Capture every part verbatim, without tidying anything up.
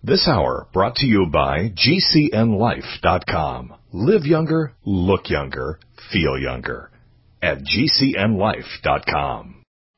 This hour brought to you by G C N life dot com. Live younger, look younger, feel younger at G C N life dot com.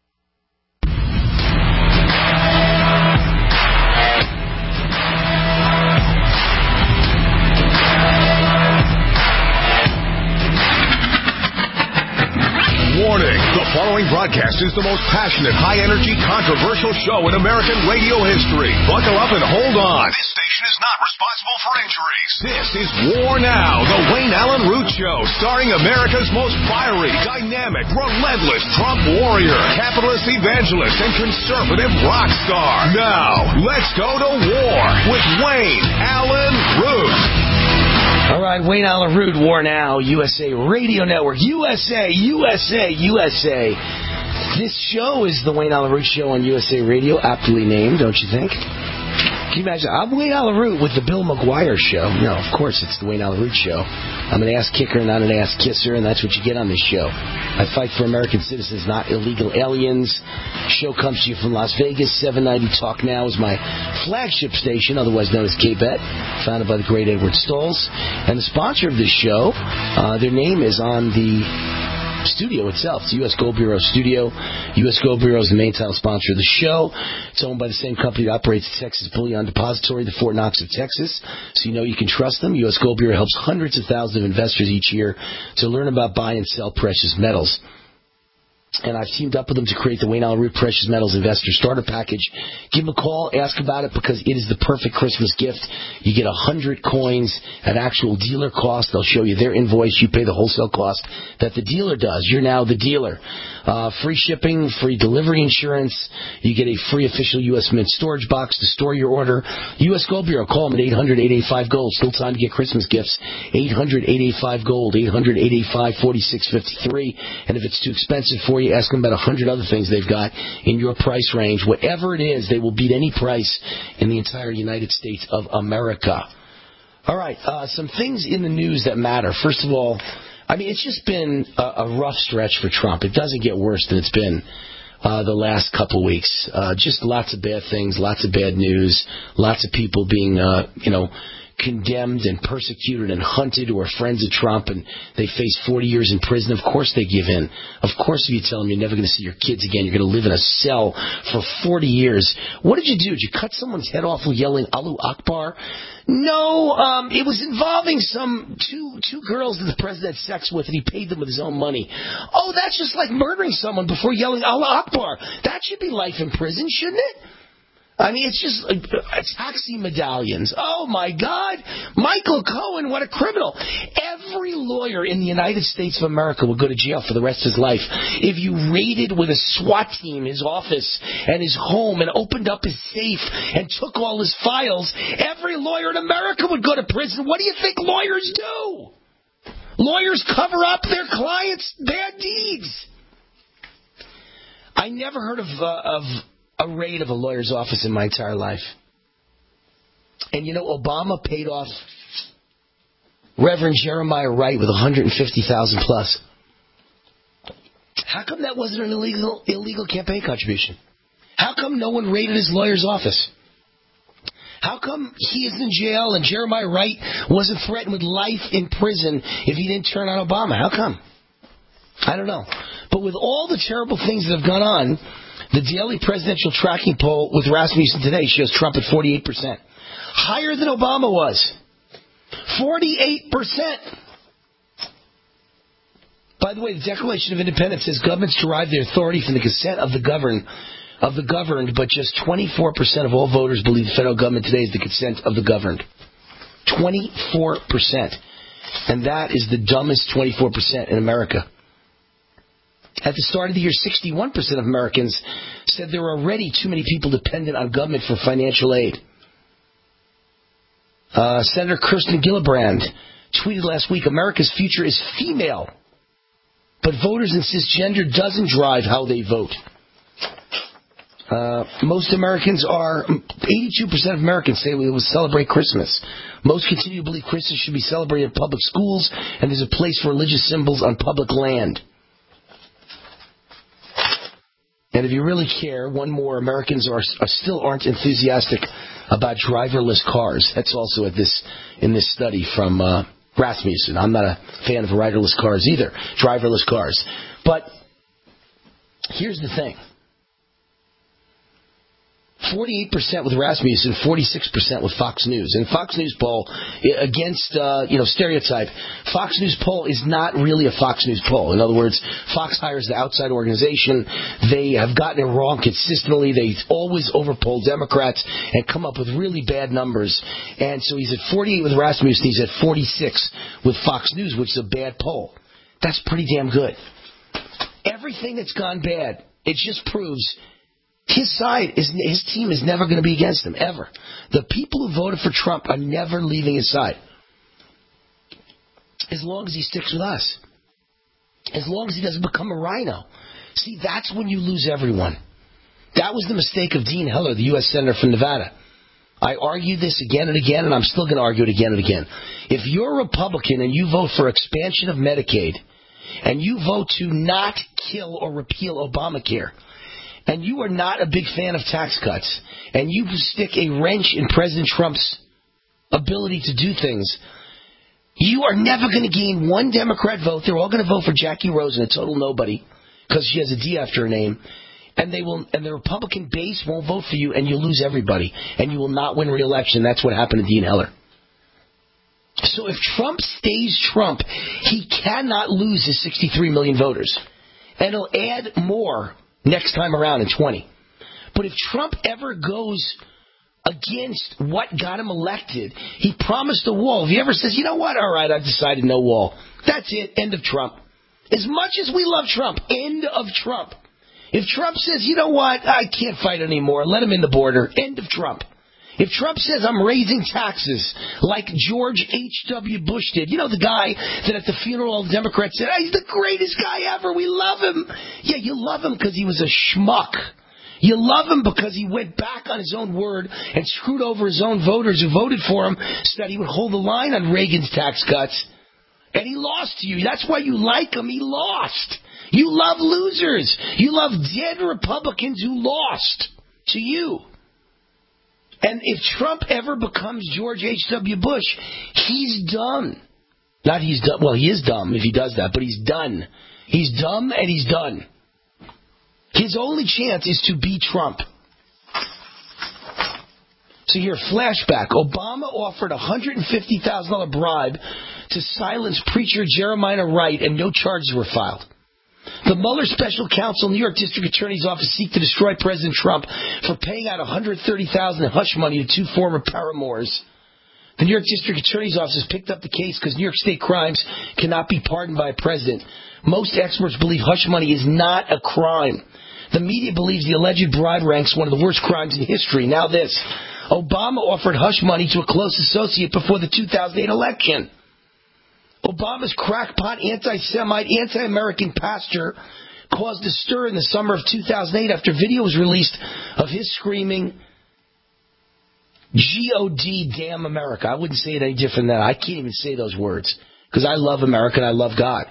Warning, the following broadcast is the most passionate, high-energy, controversial show in American radio history. Buckle up and hold on. This station is not responsible for injuries. This is War Now, the Wayne Allen Root Show, starring America's most fiery, dynamic, relentless Trump warrior, capitalist evangelist, and conservative rock star. Now, let's go to war with Wayne Allen Root. All right, Wayne Allen Root, War Now, U S A Radio Network, U S A, U S A, U S A. This show is the Wayne Allen Root Show on U S A Radio, aptly named, don't you think? Can you imagine? I'm Wayne Allen Root with the Bill McGuire Show. No, of course it's the Wayne Allen Root Show. I'm an ass kicker, not an ass kisser, and that's what you get on this show. I fight for American citizens, not illegal aliens. Show comes to you from Las Vegas. seven ninety Talk Now is my flagship station, otherwise known as K-Bet, founded by the great Edward Stolz. And the sponsor of this show, uh, their name is on the studio itself. It's U S Gold Bureau Studio. U S Gold Bureau is the main title sponsor of the show. It's owned by the same company that operates the Texas Bullion Depository, the Fort Knox of Texas. So you know you can trust them. U S Gold Bureau helps hundreds of thousands of investors each year to learn about buy and sell precious metals. And I've teamed up with them to create the Wayne Allen Root Precious Metals Investor Starter Package. Give them a call, ask about it, because it is the perfect Christmas gift. You get one hundred coins at actual dealer cost. They'll show you their invoice. You pay the wholesale cost that the dealer does. You're now the dealer. Uh, free shipping, free delivery insurance. You get a free official U S Mint storage box to store your order. U S Gold Bureau, call them at eight hundred, eight eight five, GOLD. Still time to get Christmas gifts. eight hundred, eight eight five, GOLD. eight hundred, eight eight five, four six five three. And if it's too expensive for you, ask them about a hundred other things they've got in your price range. Whatever it is, they will beat any price in the entire United States of America. All right, uh, some things in the news that matter. First of all, I mean, it's just been a, a rough stretch for Trump. It doesn't get worse than it's been uh, the last couple weeks. Uh, just lots of bad things, lots of bad news, lots of people being, uh, you know, condemned and persecuted and hunted who are friends of Trump, and they face forty years in prison. Of course they give in. Of course if you tell them you're never going to see your kids again, you're going to live in a cell for forty years. What did you do? Did you cut someone's head off yelling Allahu Akbar? No, um, it was involving some two two girls that the president had sex with, and he paid them with his own money. Oh, that's just like murdering someone before yelling Allah Akbar. That should be life in prison, shouldn't it? I mean, it's just uh, taxi medallions. Oh, my God. Michael Cohen, what a criminal. Every lawyer in the United States of America will go to jail for the rest of his life. If you raided with a SWAT team his office and his home and opened up his safe and took all his files, every lawyer in America would go to prison. What do you think lawyers do? Lawyers cover up their clients' bad deeds. I never heard of... Uh, of a raid of a lawyer's office in my entire life. And you know, Obama paid off Reverend Jeremiah Wright with one hundred fifty thousand dollars plus. How come that wasn't an illegal illegal campaign contribution? How come no one raided his lawyer's office? How come he is in jail and Jeremiah Wright wasn't threatened with life in prison if he didn't turn on Obama? How come? I don't know. But with all the terrible things that have gone on, the daily presidential tracking poll with Rasmussen today shows Trump at forty-eight percent. Higher than Obama was. forty-eight percent. By the way, the Declaration of Independence says governments derive their authority from the consent of the governed, of the governed, but just twenty-four percent of all voters believe the federal government today is the consent of the governed. twenty-four percent. And that is the dumbest twenty-four percent in America. At the start of the year, sixty-one percent of Americans said there were already too many people dependent on government for financial aid. Uh, Senator Kirsten Gillibrand tweeted last week, America's future is female, but voters insist gender doesn't drive how they vote. Uh, most Americans are, eighty-two percent of Americans say we will celebrate Christmas. Most continue to believe Christmas should be celebrated in public schools, and there's a place for religious symbols on public land. And if you really care, one more, Americans are, are still aren't enthusiastic about driverless cars. That's also at this in this study from uh, Rasmussen. I'm not a fan of riderless cars either, driverless cars. But here's the thing. forty-eight percent with Rasmussen, forty-six percent with Fox News. And Fox News poll, against, uh, you know, stereotype, Fox News poll is not really a Fox News poll. In other words, Fox hires the outside organization. They have gotten it wrong consistently. They always overpoll Democrats and come up with really bad numbers. And so he's at forty-eight with Rasmussen. He's at forty-six with Fox News, which is a bad poll. That's pretty damn good. Everything that's gone bad, it just proves his side, is his team is never going to be against him, ever. The people who voted for Trump are never leaving his side. As long as he sticks with us. As long as he doesn't become a rhino. See, that's when you lose everyone. That was the mistake of Dean Heller, the U S Senator from Nevada. I argue this again and again, and I'm still going to argue it again and again. If you're a Republican and you vote for expansion of Medicaid, and you vote to not kill or repeal Obamacare, and you are not a big fan of tax cuts, and you stick a wrench in President Trump's ability to do things, you are never going to gain one Democrat vote. They're all going to vote for Jackie Rosen, a total nobody, because she has a D after her name. And they will, and the Republican base won't vote for you, and you'll lose everybody, and you will not win re-election. That's what happened to Dean Heller. So if Trump stays Trump, he cannot lose his sixty-three million voters. And he'll add more next time around in twenty. But if Trump ever goes against what got him elected, he promised a wall. If he ever says, you know what, all right, I've decided no wall. That's it, end of Trump. As much as we love Trump, end of Trump. If Trump says, you know what, I can't fight anymore, let him in the border, end of Trump. If Trump says, I'm raising taxes, like George H W. Bush did, you know, the guy that at the funeral of the Democrats said, oh, he's the greatest guy ever, we love him. Yeah, you love him because he was a schmuck. You love him because he went back on his own word and screwed over his own voters who voted for him so that he would hold the line on Reagan's tax cuts. And he lost to you. That's why you like him. He lost. You love losers. You love dead Republicans who lost to you. And if Trump ever becomes George H W. Bush, he's done. Not he's done. Well, he is dumb if he does that, but he's done. He's dumb and he's done. His only chance is to be Trump. So here, flashback. Obama offered a one hundred fifty thousand dollars bribe to silence preacher Jeremiah Wright, and no charges were filed. The Mueller Special Counsel, New York District Attorney's Office, seek to destroy President Trump for paying out one hundred thirty thousand dollars in hush money to two former paramours. The New York District Attorney's Office has picked up the case because New York State crimes cannot be pardoned by a president. Most experts believe hush money is not a crime. The media believes the alleged bribe ranks one of the worst crimes in history. Now this. Obama offered hush money to a close associate before the two thousand eight election. Obama's crackpot, anti-Semite, anti-American pastor caused a stir in the summer of two thousand eight after video was released of his screaming, G O D, damn America. I wouldn't say it any different than that. I can't even say those words because I love America and I love God.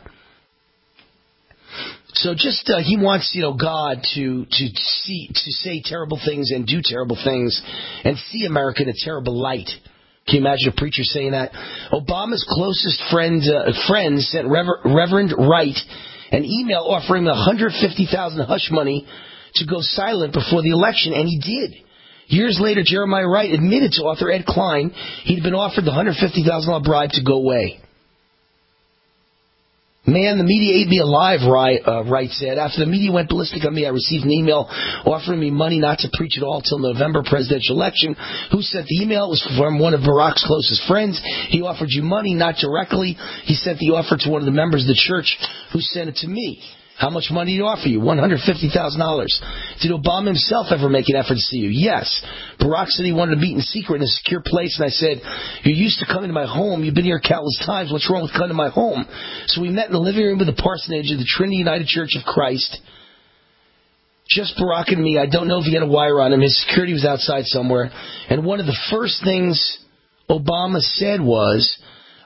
So just uh, he wants, you know, God to to see to say terrible things and do terrible things and see America in a terrible light. Can you imagine a preacher saying that? Obama's closest friend uh, friends sent Rever- Reverend Wright an email offering him one hundred fifty thousand dollars hush money to go silent before the election, and he did. Years later, Jeremiah Wright admitted to author Ed Klein he'd been offered the one hundred fifty thousand dollars bribe to go away. Man, the media ate me alive, Wright, uh, Wright said. After the media went ballistic on me, I received an email offering me money not to preach at all till November presidential election. Who sent the email? It was from one of Barack's closest friends. He offered you money, not directly. He sent the offer to one of the members of the church who sent it to me. How much money did he offer you? one hundred fifty thousand dollars. Did Obama himself ever make an effort to see you? Yes. Barack said he wanted to meet in secret in a secure place, and I said, you're used to coming to my home. You've been here countless times. What's wrong with coming to my home? So we met in the living room of the parsonage of the Trinity United Church of Christ. Just Barack and me. I don't know if he had a wire on him. His security was outside somewhere. And one of the first things Obama said was,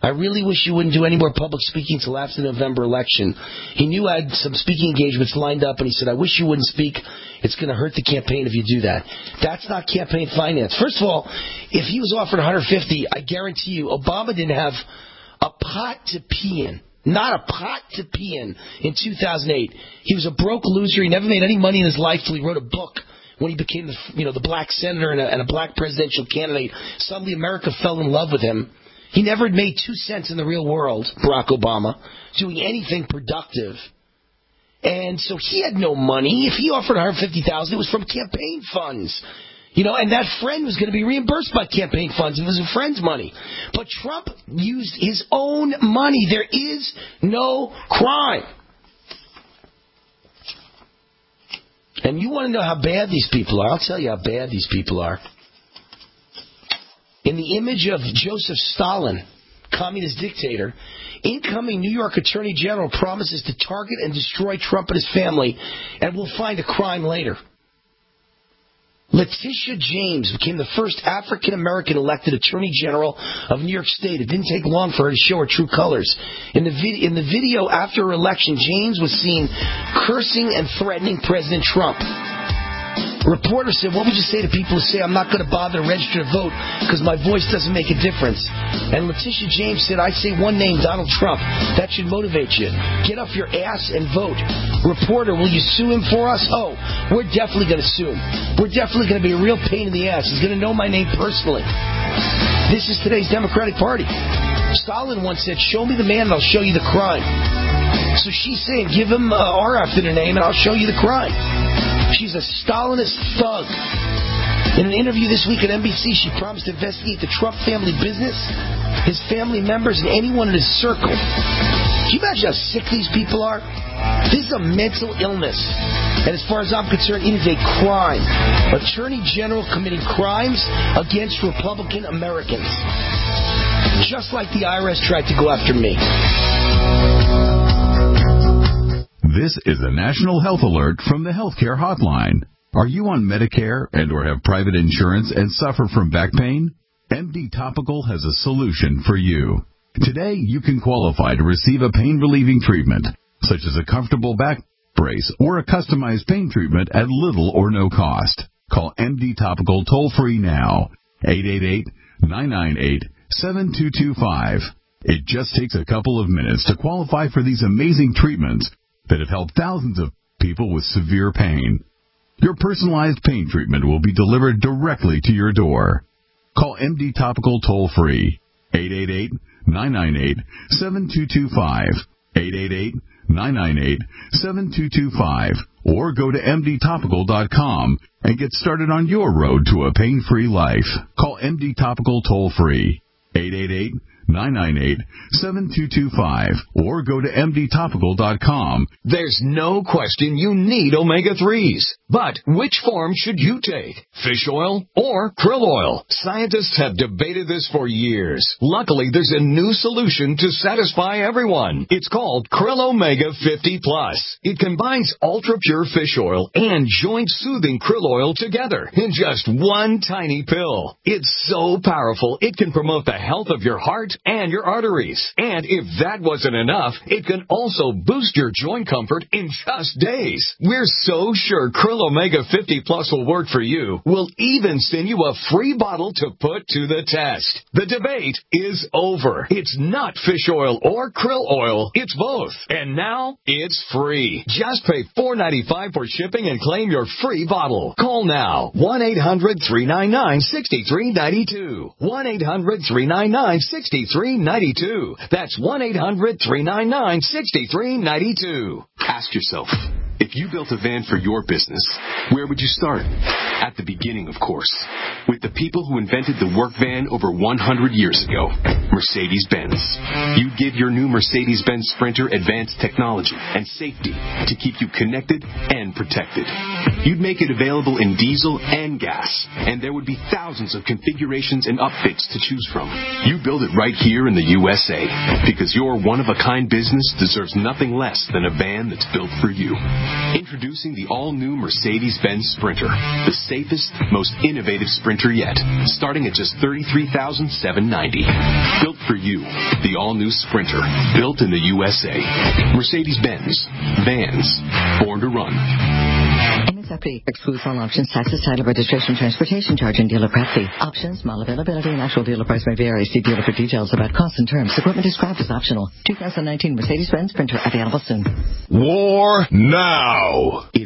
I really wish you wouldn't do any more public speaking till after the November election. He knew I had some speaking engagements lined up, and he said, I wish you wouldn't speak. It's going to hurt the campaign if you do that. That's not campaign finance. First of all, if he was offered one hundred fifty, I guarantee you Obama didn't have a pot to pee in. Not a pot to pee in in two thousand eight. He was a broke loser. He never made any money in his life till he wrote a book when he became the, you know, the black senator and a, and a black presidential candidate. Suddenly America fell in love with him. He never had made two cents in the real world, Barack Obama, doing anything productive. And so he had no money. If he offered one hundred fifty thousand dollars, it was from campaign funds. You know, and that friend was going to be reimbursed by campaign funds. It was a friend's money. But Trump used his own money. There is no crime. And you want to know how bad these people are? I'll tell you how bad these people are. In the image of Joseph Stalin, communist dictator, incoming New York Attorney General promises to target and destroy Trump and his family, and will find a crime later. Letitia James became the first African-American elected Attorney General of New York State. It didn't take long for her to show her true colors. In the, vid- in the video after her election, James was seen cursing and threatening President Trump. Reporter said, what would you say to people who say, I'm not going to bother to register to vote because my voice doesn't make a difference? And Letitia James said, I say one name, Donald Trump. That should motivate you. Get off your ass and vote. Reporter, will you sue him for us? Oh, we're definitely going to sue him. We're definitely going to be a real pain in the ass. He's going to know my name personally. This is today's Democratic Party. Stalin once said, show me the man and I'll show you the crime. So she's saying, give him uh, R after their name and I'll show you the crime. She's a Stalinist thug. In an interview this week at N B C, she promised to investigate the Trump family business, his family members, and anyone in his circle. Can you imagine how sick these people are? This is a mental illness. And as far as I'm concerned, it is a crime. Attorney General committing crimes against Republican Americans. Just like the I R S tried to go after me. This is a national health alert from the Healthcare Hotline. Are you on Medicare and or have private insurance and suffer from back pain? M D Topical has a solution for you. Today, you can qualify to receive a pain-relieving treatment, such as a comfortable back brace or a customized pain treatment at little or no cost. Call M D Topical toll-free now, eight eight eight, nine nine eight, seven two two five. It just takes a couple of minutes to qualify for these amazing treatments that have helped thousands of people with severe pain. Your personalized pain treatment will be delivered directly to your door. Call M D Topical toll-free, eight eight eight, nine nine eight, seven two two five, eight eight eight, nine nine eight, seven two two five, or go to M D topical dot com and get started on your road to a pain-free life. Call M D Topical toll-free, eight eight eight, nine nine eight, seven two two five, or go to M D topical dot com. There's no question you need omega threes. But which form should you take? Fish oil or krill oil? Scientists have debated this for years. Luckily, there's a new solution to satisfy everyone. It's called Krill Omega fifty plus. It combines ultra-pure fish oil and joint-soothing krill oil together in just one tiny pill. It's so powerful, it can promote the health of your heart and your arteries. And if that wasn't enough, it can also boost your joint comfort in just days. We're so sure Krill Omega fifty plus will work for you. We'll even send you a free bottle to put to the test. The debate is over. It's not fish oil or krill oil. It's both. And now it's free. Just pay four dollars and ninety-five cents for shipping and claim your free bottle. Call now. one eight hundred, three nine nine, six three nine two. one eight hundred, three nine nine, six three nine two. That's one eight hundred, three nine nine, six three nine two. Ask yourself, if you built a van for your business, where would you start? At the beginning, of course, with the people who invented the work van over one hundred years ago, Mercedes-Benz. You'd give your new Mercedes-Benz Sprinter advanced technology and safety to keep you connected and protected. You'd make it available in diesel and gas, and there would be thousands of configurations and upfits to choose from. You build it right here in the U S A, because your one-of-a-kind business deserves nothing less than a van that's built for you. Introducing the all-new Mercedes-Benz Sprinter, the safest, most innovative Sprinter yet, starting at just thirty-three thousand seven hundred ninety dollars. Built for you, the all-new Sprinter, built in the U S A. Mercedes-Benz. Vans. Born to run. M S R P excludes all options, taxes, title, registration, transportation charge, and dealer prep fee. Options, model availability, and actual dealer price may vary. See dealer for details about costs and terms. Equipment described as optional. two thousand nineteen Mercedes-Benz Sprinter available soon. War now. If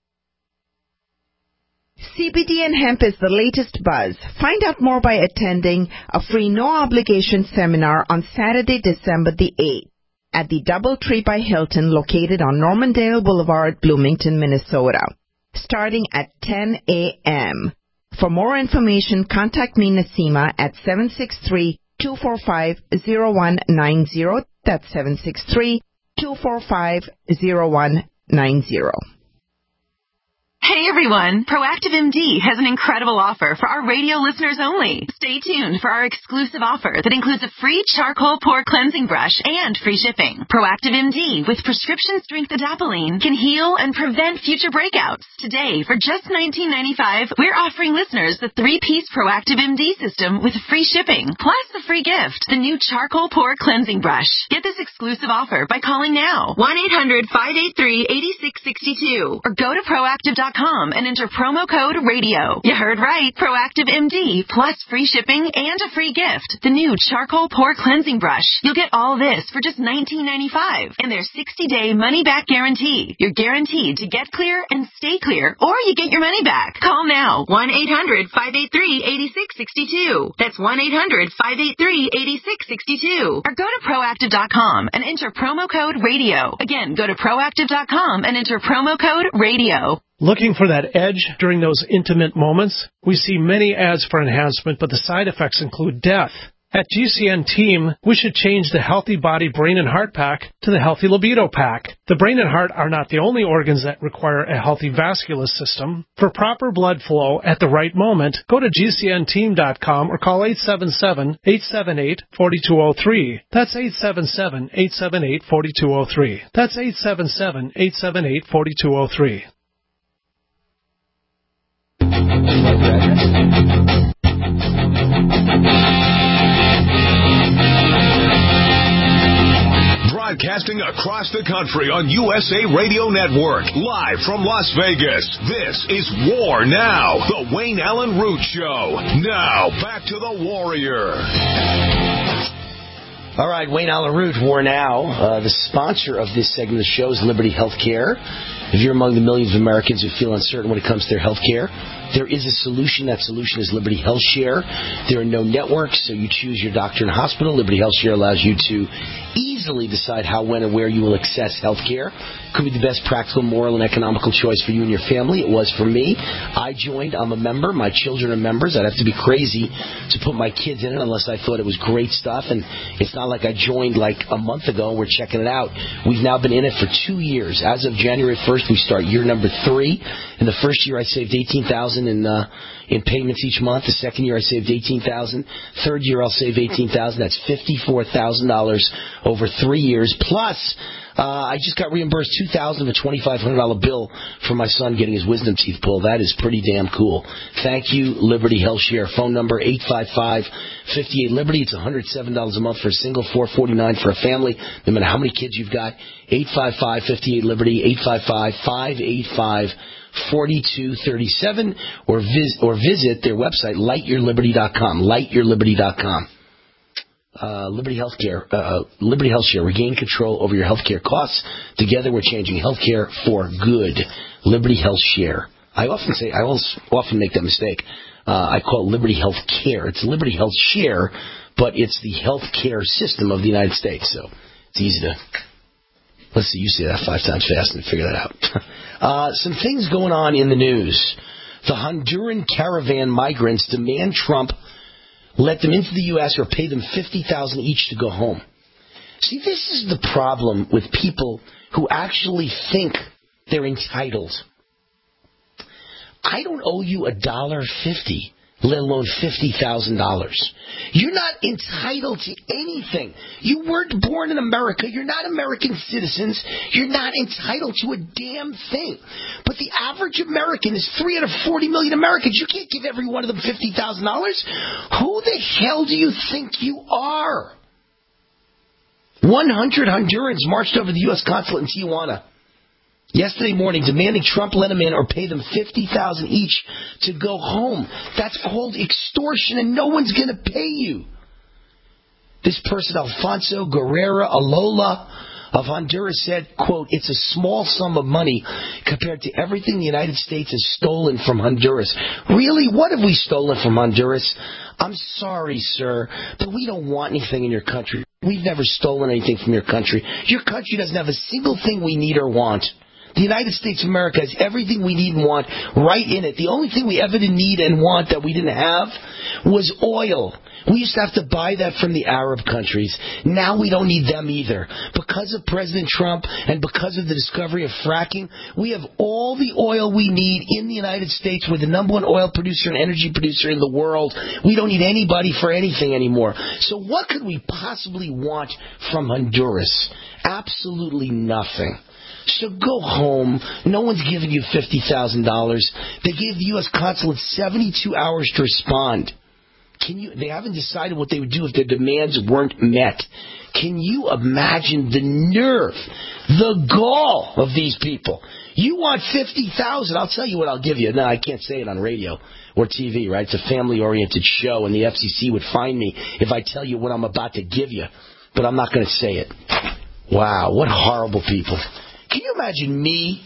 C B D and hemp is the latest buzz. Find out more by attending a free no-obligation seminar on Saturday, December the eighth at the Doubletree by Hilton located on Normandale Boulevard, Bloomington, Minnesota, starting at ten a.m. For more information, contact me, Nasima, at seven six three, two four five, zero one nine zero. That's seven six three, two four five, zero one nine zero. Hey everyone, Proactive M D has an incredible offer for our radio listeners only. Stay tuned for our exclusive offer that includes a free charcoal pore cleansing brush and free shipping. Proactive M D with prescription strength adapalene can heal and prevent future breakouts. Today, for just nineteen ninety-five dollars, we're offering listeners the three-piece Proactive M D system with free shipping, plus the free gift, the new charcoal pore cleansing brush. Get this exclusive offer by calling now, one eight hundred, five eight three, eight six six two, or go to proactive dot com and enter promo code radio. You heard right. Proactive M D plus free shipping and a free gift. The new charcoal pore cleansing brush. You'll get all this for just nineteen ninety-five dollars and their sixty-day money-back guarantee. You're guaranteed to get clear and stay clear, or you get your money back. Call now. one eight hundred, five eight three, eight six six two. That's one eight hundred, five eight three, eight six six two. Or go to proactive dot com and enter promo code radio. Again, go to proactive dot com and enter promo code radio. Looking for that edge during those intimate moments? We see many ads for enhancement, but the side effects include death. At G C N Team, we should change the Healthy Body Brain and Heart Pack to the Healthy Libido Pack. The brain and heart are not the only organs that require a healthy vascular system. For proper blood flow at the right moment, go to G C N team dot com or call eight seven seven, eight seven eight, four two zero three. That's eight seven seven, eight seven eight, four two zero three. That's eight seven seven, eight seven eight, four two zero three. Broadcasting across the country on U S A Radio Network, live from Las Vegas. This is War Now, the Wayne Allen Root Show. Now, back to the Warrior. All right, Wayne Allen Root, War Now. Uh, the sponsor of this segment of the show is Liberty Healthcare. If you're among the millions of Americans who feel uncertain when it comes to their health care, there is a solution. That solution is Liberty Health Share. There are no networks, so you choose your doctor and hospital. Liberty Health Share allows you to easily decide how, when, and where you will access health care. Could be the best practical, moral, and economical choice for you and your family. It was for me. I joined. I'm a member. My children are members. I'd have to be crazy to put my kids in it unless I thought it was great stuff. And it's not like I joined like a month ago and we're checking it out. We've now been in it for two years. As of January first, we start year number three. In the first year, I saved eighteen thousand dollars in uh, in payments each month. The second year, I saved eighteen thousand dollars. Third year, I'll save eighteen thousand dollars. That's fifty-four thousand dollars over three years. Plus, uh, I just got reimbursed two thousand dollars of a twenty-five hundred dollars bill for my son getting his wisdom teeth pulled. That is pretty damn cool. Thank you, Liberty Health Share. Phone number eight five five, five eight, Liberty. It's one hundred seven dollars a month for a single, four forty-nine for a family, no matter how many kids you've got. eight five five, five eight, Liberty, eight five five, five eight five, four two three seven, or visit, or visit their website, light your liberty dot com, light your liberty dot com. Uh, Liberty Healthcare, uh, Liberty Health Share. Regain control over your healthcare costs. Together, we're changing healthcare for good. Liberty Health Share. I often say, I always, often make that mistake. Uh, I call it Liberty Health Care. It's Liberty Health Share, but it's the healthcare system of the United States. So it's easy to. Let's see, you say that five times fast and figure that out. uh, some things going on in the news. The Honduran caravan migrants demand Trump let them into the U S or pay them fifty thousand dollars each to go home. See, this is the problem with people who actually think they're entitled. I don't owe you a dollar fifty. let alone fifty thousand dollars. You're not entitled to anything. You weren't born in America. You're not American citizens. You're not entitled to a damn thing. But the average American is three hundred forty million Americans. You can't give every one of them fifty thousand dollars. Who the hell do you think you are? one hundred Hondurans marched over the U S consulate in Tijuana yesterday morning, demanding Trump let them in or pay them fifty thousand dollars each to go home. That's called extortion, and no one's going to pay you. This person, Alfonso Guerrero Alola of Honduras, said, quote, it's a small sum of money compared to everything the United States has stolen from Honduras. Really? What have we stolen from Honduras? I'm sorry, sir, but we don't want anything in your country. We've never stolen anything from your country. Your country doesn't have a single thing we need or want. The United States of America has everything we need and want right in it. The only thing we ever did need and want that we didn't have was oil. We used to have to buy that from the Arab countries. Now we don't need them either. Because of President Trump and because of the discovery of fracking, we have all the oil we need in the United States. We're the number one oil producer and energy producer in the world. We don't need anybody for anything anymore. So what could we possibly want from Honduras? Absolutely nothing. So go home. No one's giving you fifty thousand dollars. They gave the U S consulate seventy-two hours to respond. Can you? They haven't decided what they would do if their demands weren't met. Can you imagine the nerve, the gall of these people? You want fifty thousand dollars, I'll tell you what I'll give you. No, I can't say it on radio or T V, right? It's a family-oriented show, and the F C C would fine me if I tell you what I'm about to give you. But I'm not going to say it. Wow, what horrible people. Can you imagine me,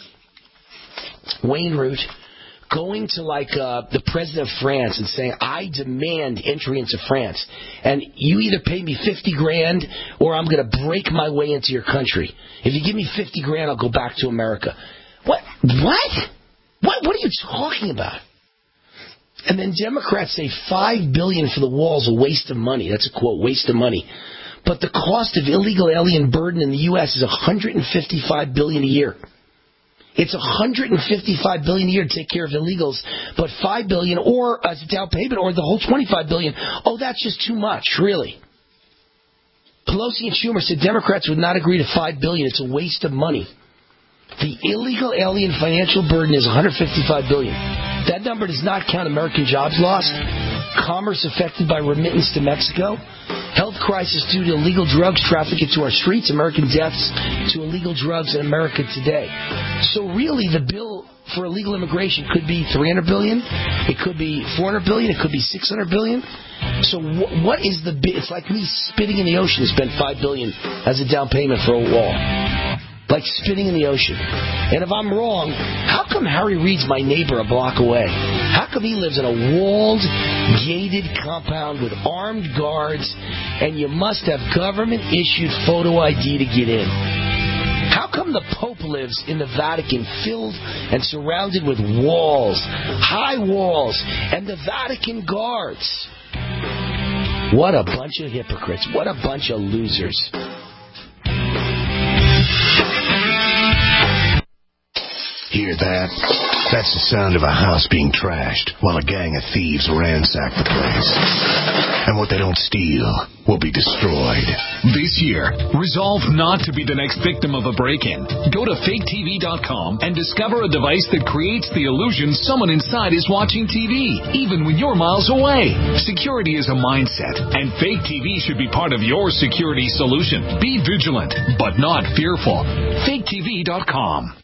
Wayne Root, going to like uh, the president of France and saying, I demand entry into France, and you either pay me fifty grand or I'm going to break my way into your country. If you give me fifty grand, I'll go back to America. What? What? What? What are you talking about? And then Democrats say five billion dollars for the wall is a waste of money. That's a quote, waste of money. But the cost of illegal alien burden in the U S is one hundred fifty-five billion dollars a year. It's one hundred fifty-five billion dollars a year to take care of illegals, but five billion dollars or as a down payment or the whole twenty-five billion dollars, oh, that's just too much, really. Pelosi and Schumer said Democrats would not agree to five billion dollars. It's a waste of money. The illegal alien financial burden is one hundred fifty-five billion dollars. That number does not count American jobs lost, commerce affected by remittance to Mexico, health crisis due to illegal drugs trafficked into our streets, American deaths to illegal drugs in America today. So really, the bill for illegal immigration could be three hundred billion dollars, it could be four hundred billion dollars, it could be six hundred billion dollars. So wh- what is the bid? It's like me spitting in the ocean to spend five billion dollars as a down payment for a wall. Like spitting in the ocean. And if I'm wrong, how come Harry Reid's my neighbor a block away? How come he lives in a walled, gated compound with armed guards, and you must have government-issued photo I D to get in? How come the Pope lives in the Vatican filled and surrounded with walls, high walls, and the Vatican guards? What a bunch of hypocrites. What a bunch of losers. Hear that? That's the sound of a house being trashed while a gang of thieves ransack the place. And what they don't steal will be destroyed. This year, resolve not to be the next victim of a break-in. Go to fake T V dot com and discover a device that creates the illusion someone inside is watching T V, even when you're miles away. Security is a mindset, and Fake T V should be part of your security solution. Be vigilant, but not fearful. fake T V dot com.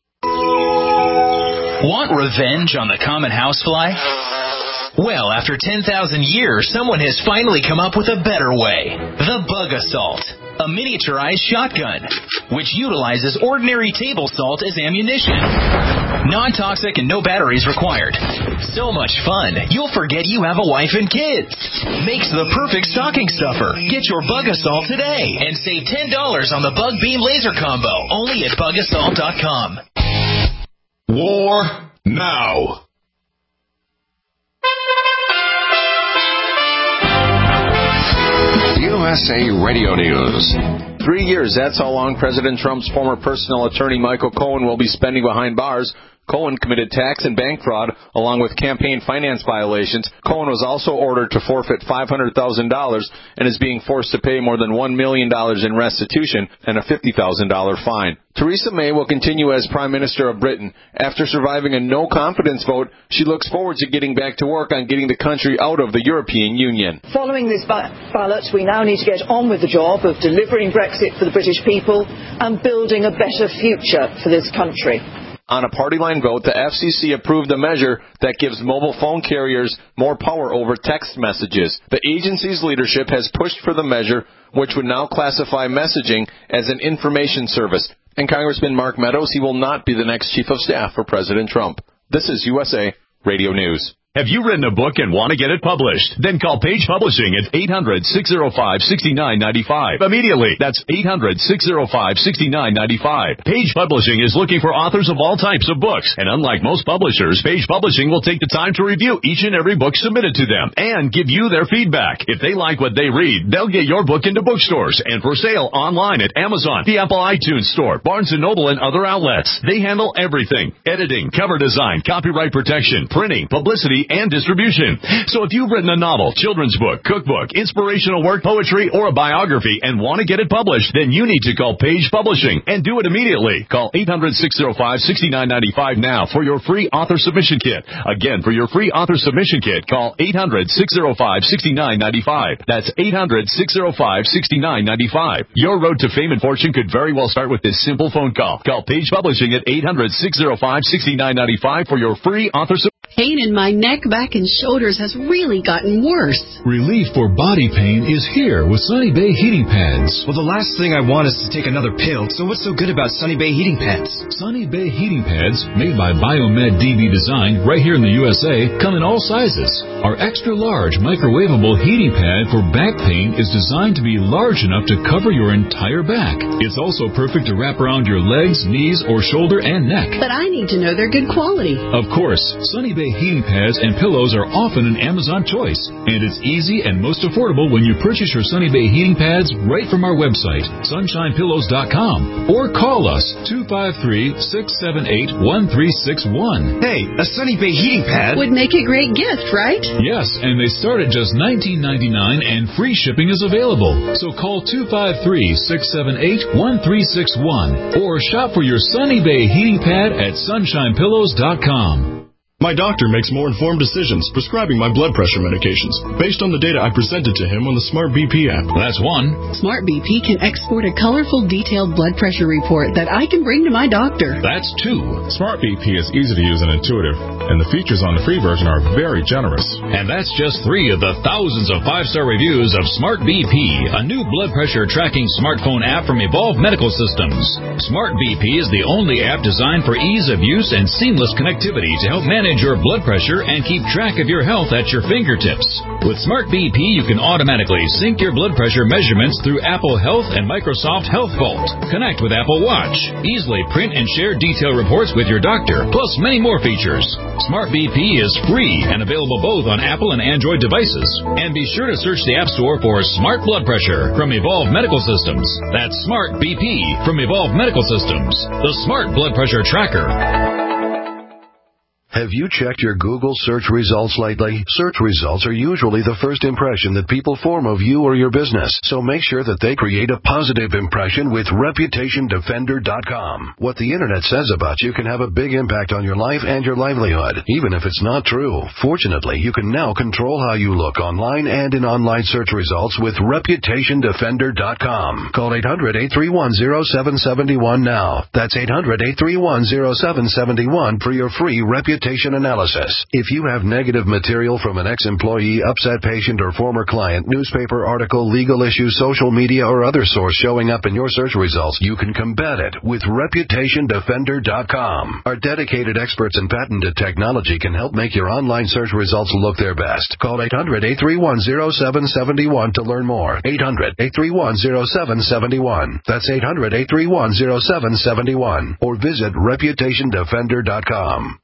Want revenge on the common housefly? Well, after ten thousand years, someone has finally come up with a better way. The Bug Assault, a miniaturized shotgun, which utilizes ordinary table salt as ammunition. Non-toxic and no batteries required. So much fun, you'll forget you have a wife and kids. Makes the perfect stocking stuffer. Get your Bug Assault today and save ten dollars on the Bug Beam Laser Combo, only at bug assault dot com. War now. U S A Radio News. Three years, that's how long President Trump's former personal attorney Michael Cohen will be spending behind bars Cohen committed tax and bank fraud along with campaign finance violations. Cohen was also ordered to forfeit five hundred thousand dollars and is being forced to pay more than one million dollars in restitution and a fifty thousand dollars fine. Theresa May will continue as Prime Minister of Britain. After surviving a no-confidence vote, she looks forward to getting back to work on getting the country out of the European Union. Following this ballot, we now need to get on with the job of delivering Brexit for the British people and building a better future for this country. On a party line vote, the F C C approved a measure that gives mobile phone carriers more power over text messages. The agency's leadership has pushed for the measure, which would now classify messaging as an information service. And Congressman Mark Meadows, he will not be the next chief of staff for President Trump. This is U S A Radio News. Have you written a book and want to get it published? Then call Page Publishing at eight hundred, six oh five, six nine nine five. Immediately. That's eight hundred, six oh five, six nine nine five. Page Publishing is looking for authors of all types of books. And unlike most publishers, Page Publishing will take the time to review each and every book submitted to them and give you their feedback. If they like what they read, they'll get your book into bookstores and for sale online at Amazon, the Apple iTunes Store, Barnes and Noble, and other outlets. They handle everything: editing, cover design, copyright protection, printing, publicity, and distribution. So if you've written a novel, children's book, cookbook, inspirational work, poetry, or a biography and want to get it published, then you need to call Page Publishing and do it immediately. Call eight hundred, six oh five, six nine nine five now for your free author submission kit. Again, for your free author submission kit, call eight hundred, six oh five, six nine nine five. That's eight hundred, six oh five, six nine nine five. Your road to fame and fortune could very well start with this simple phone call. Call Page Publishing at eight hundred, six oh five, six nine nine five for your free author submission. Pain in my neck, back, and shoulders has really gotten worse. Relief for body pain is here with Sunny Bay Heating Pads. Well, the last thing I want is to take another pill, so what's so good about Sunny Bay Heating Pads? Sunny Bay Heating Pads, made by Biomed D B Design right here in the U S A, come in all sizes. Our extra large microwavable heating pad for back pain is designed to be large enough to cover your entire back. It's also perfect to wrap around your legs, knees, or shoulder and neck. But I need to know they're good quality. Of course, Sunny Bay heating pads and pillows are often an Amazon choice, and it's easy and most affordable when you purchase your Sunny Bay heating pads right from our website, sunshine pillows dot com, or call us two five three, six seven eight, one three six one. Hey, a Sunny Bay heating pad would make a great gift, right? Yes, and they start at just nineteen ninety-nine and free shipping is available. So call two five three, six seven eight, one three six one or shop for your Sunny Bay heating pad at sunshine pillows dot com. My doctor makes more informed decisions prescribing my blood pressure medications based on the data I presented to him on the Smart B P app. That's one. Smart B P can export a colorful, detailed blood pressure report that I can bring to my doctor. That's two. Smart B P is easy to use and intuitive, and the features on the free version are very generous. And that's just three of the thousands of five-star reviews of Smart B P, a new blood pressure tracking smartphone app from Evolve Medical Systems. Smart B P is the only app designed for ease of use and seamless connectivity to help manage your blood pressure and keep track of your health at your fingertips. With Smart B P, you can automatically sync your blood pressure measurements through Apple Health and Microsoft Health Vault. Connect with Apple Watch. Easily print and share detailed reports with your doctor, plus many more features. Smart B P is free and available both on Apple and Android devices. And be sure to search the App Store for Smart Blood Pressure from Evolve Medical Systems. That's Smart B P from Evolve Medical Systems, the Smart Blood Pressure Tracker. Have you checked your Google search results lately? Search results are usually the first impression that people form of you or your business, so make sure that they create a positive impression with reputation defender dot com. What the internet says about you can have a big impact on your life and your livelihood, even if it's not true. Fortunately, you can now control how you look online and in online search results with reputation defender dot com. Call eight hundred, eight three one, zero seven seven one now. That's eight hundred, eight three one, zero seven seven one for your free reputation analysis. If you have negative material from an ex-employee, upset patient, or former client, newspaper article, legal issue, social media, or other source showing up in your search results, you can combat it with reputation defender dot com. Our dedicated experts in patented technology can help make your online search results look their best. Call eight hundred, eight three one, zero seven seven one to learn more. eight hundred, eight three one, zero seven seven one. That's eight hundred, eight three one, zero seven seven one. Or visit reputation defender dot com.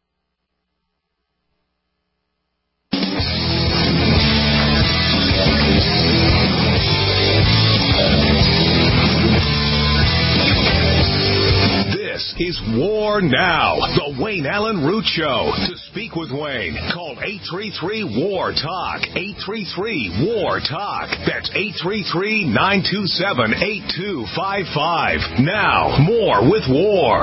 Is War Now, the Wayne Allen Root Show. To speak with Wayne, call eight three three, W A R, TALK. eight three three, W A R, TALK. That's eight three three, nine two seven, eight two five five. Now, more with War.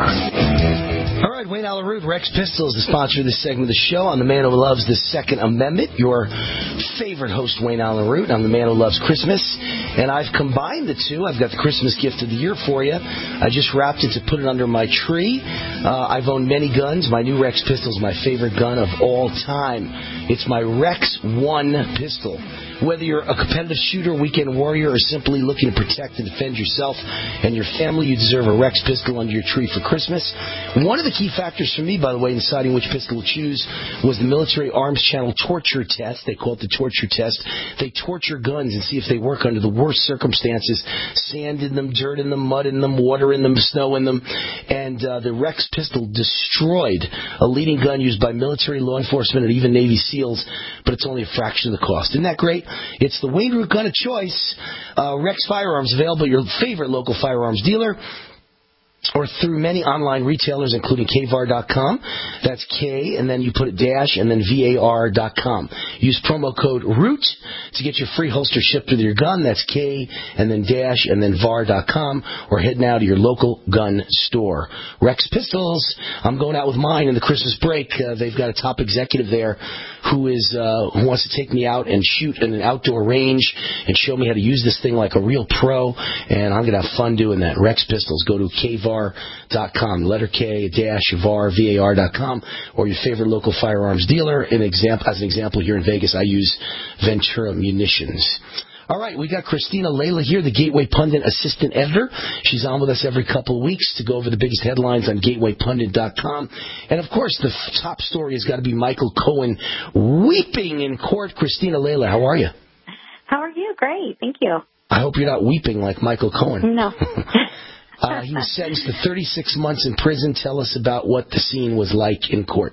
All right, Wayne Allen Root, Rex Pistols, the sponsor of this segment of the show. I'm the man who loves the Second Amendment. Your favorite host, Wayne Allen Root. I'm the man who loves Christmas, and I've combined the two. I've got the Christmas gift of the year for you. I just wrapped it to put it under my tree. Uh, I've owned many guns. My new Rex pistol is my favorite gun of all time. It's my Rex one pistol. Whether you're a competitive shooter, weekend warrior, or simply looking to protect and defend yourself and your family, you deserve a Rex pistol under your tree for Christmas. One of the key factors for me, by the way, in deciding which pistol to choose was the Military Arms Channel torture test. They call it the torture test. They torture guns and see if they work under the worst circumstances. Sand in them, dirt in them, mud in them, water in them, snow in them. And uh, the Rex pistol destroyed a leading gun used by military, law enforcement, and even Navy SEALs, but it's only a fraction of the cost. Isn't that great? It's the Wayne Root gun of choice. Uh, Rex Firearms, available at your favorite local firearms dealer or through many online retailers, including K V A R dot com. That's K, and then you put it dash, and then V A R dot com. Use promo code ROOT to get your free holster shipped with your gun. That's K, and then dash, and then V A R dot com, or head now to your local gun store. Rex Pistols, I'm going out with mine in the Christmas break. Uh, they've got a top executive there who is uh, who wants to take me out and shoot in an outdoor range and show me how to use this thing like a real pro, and I'm going to have fun doing that. Rex Pistols. Go to K V A R dot com, letter K, dash, V A R, V A R dot com, or your favorite local firearms dealer. An example, as an example, here in Vegas, I use Ventura Munitions. All right, we got Christina Layla here, the Gateway Pundit assistant editor. She's on with us every couple of weeks to go over the biggest headlines on gateway pundit dot com. And, of course, the f- top story has got to be Michael Cohen weeping in court. Christina Layla, how are you? How are you? Great, thank you. I hope you're not weeping like Michael Cohen. No. uh, he was sentenced to thirty-six months in prison. Tell us about what the scene was like in court.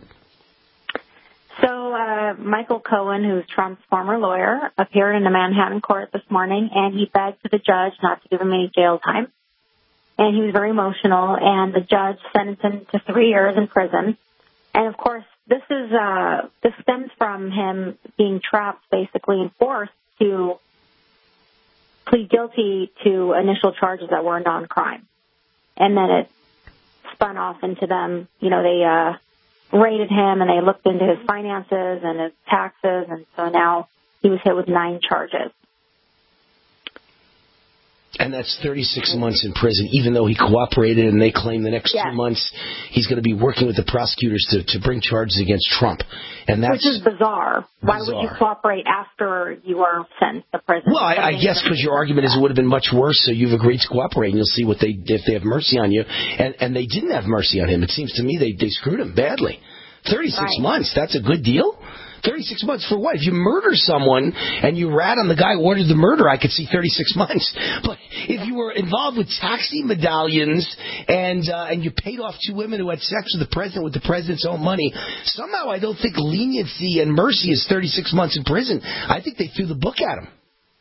So uh, Michael Cohen, who's Trump's former lawyer, appeared in the Manhattan court this morning, and he begged the judge not to give him any jail time. And he was very emotional, and the judge sentenced him to three years in prison. And, of course, this is uh, this stems from him being trapped, basically, and forced to plead guilty to initial charges that were non-crime. And then it spun off into them, you know, they uh, raided him and they looked into his finances and his taxes, and so now he was hit with nine charges. And that's thirty-six months in prison, even though he cooperated, and they claim the next yes. two months he's going to be working with the prosecutors to, to bring charges against Trump. And that's Which is bizarre. bizarre. Why would you cooperate after you are sentenced to prison? Well, I, I guess because your argument is it would have been much worse, so you've agreed to cooperate, and you'll see what they if they have mercy on you. And, and they didn't have mercy on him. It seems to me they, they screwed him badly. thirty-six right. months, that's a good deal? thirty-six months for what? If you murder someone and you rat on the guy who ordered the murder, I could see thirty-six months. But if you were involved with taxi medallions and uh, and you paid off two women who had sex with the president with the president's own money, somehow I don't think leniency and mercy is thirty-six months in prison. I think they threw the book at him.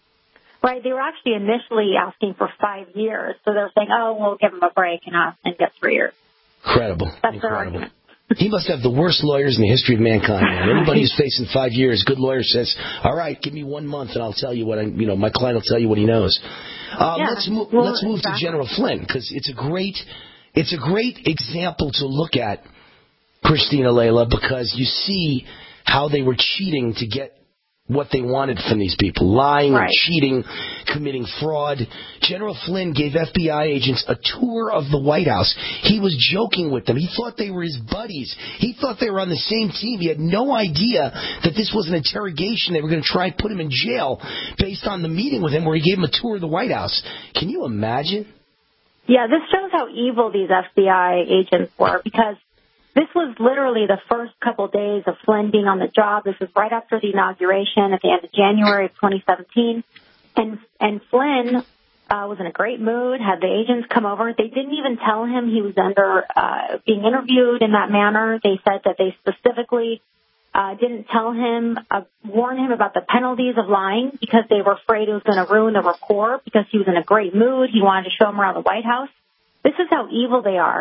Right. They were actually initially asking for five years. So they're saying, oh, we'll give him a break and, uh, and get three years. Incredible. That's Incredible. He must have the worst lawyers in the history of mankind, man. Anybody who's facing five years, good lawyer says, all right, give me one month and I'll tell you what I, you know, my client will tell you what he knows. Uh, yeah, let's, mo- well, let's move exactly. to General Flynn, because it's a great, it's a great example to look at, Christina Layla, because you see how they were cheating to get what they wanted from these people, lying right. and cheating, committing fraud. General Flynn gave F B I agents a tour of the White House. He was joking with them. He thought they were his buddies. He thought they were on the same team. He had no idea that this was an interrogation. They were going to try and put him in jail based on the meeting with him where he gave him a tour of the White House. Can you imagine? Yeah, this shows how evil these F B I agents were, because this was literally the first couple days of Flynn being on the job. This was right after the inauguration at the end of January of twenty seventeen. And and Flynn uh, was in a great mood, had the agents come over. They didn't even tell him he was under uh, being interviewed in that manner. They said that they specifically uh, didn't tell him, uh, warn him about the penalties of lying, because they were afraid it was going to ruin the rapport, because he was in a great mood. He wanted to show him around the White House. This is how evil they are.